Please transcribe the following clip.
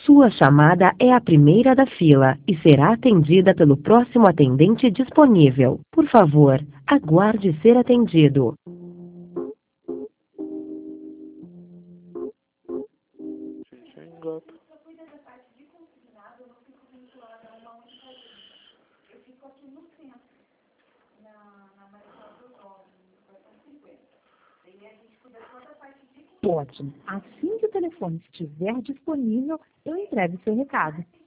Sua chamada é a primeira da fila e será atendida pelo próximo atendente disponível. Por favor, aguarde ser atendido. Gente, é gato. Ótimo. Assim que o telefone estiver disponível, eu entrego seu recado.